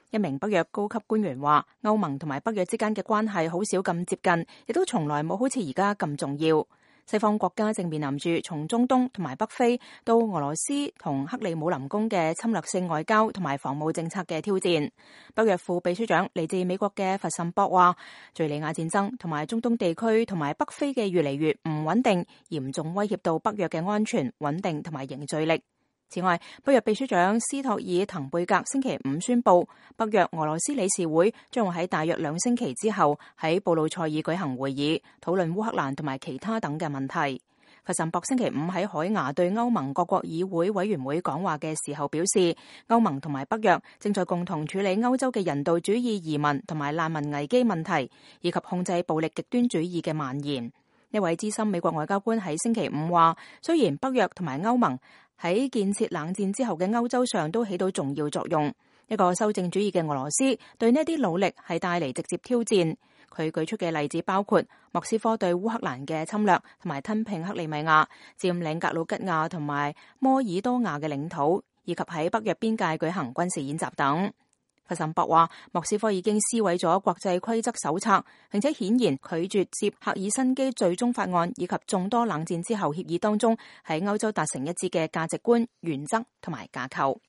一名北約高級官員話，歐盟同埋北約之間嘅關係好少咁接近，亦都從來冇好似而家咁重要。西方國家正面臨住從中東同埋北非到俄羅斯同克里姆林宮嘅侵略性外交同埋防務政策嘅挑戰。北約副秘書長嚟自美國嘅弗什博話，敘利亞戰爭同埋中東地區同埋北非嘅越嚟越唔穩定，嚴重威脅到北約嘅安全、穩定同埋凝聚力。此外，北約秘書長斯托爾滕貝格星期五宣布，北約俄羅斯理事會將會喺大約2星期之後喺布魯塞爾舉行會議，討論烏克蘭同埋其他等嘅問題。弗什博星期五喺海牙對歐盟各國議會委員會講話嘅時候表示，歐盟同埋北約正在共同處理歐洲嘅人道主義移民同埋難民危機問題，以及控制暴力極端主義嘅蔓延。一位資深美國外交官喺星期五話，雖然北約同埋歐盟喺建設冷戰之後嘅歐洲上都起到重要作用，一個修正主義嘅俄羅斯對呢啲努力係帶嚟直接挑戰。佢舉出嘅例子包括莫斯科對烏克蘭嘅侵略，同埋吞併克里米亞、佔領格魯吉亞同埋摩爾多瓦嘅領土，以及喺北約邊界舉行軍事演習等。弗什博話，莫斯科已經撕毀咗國際規則手冊，並且顯然拒絕接赫爾辛基最終法案以及眾多冷戰之後協議當中喺歐洲達成一致嘅價值觀、原則同埋架構。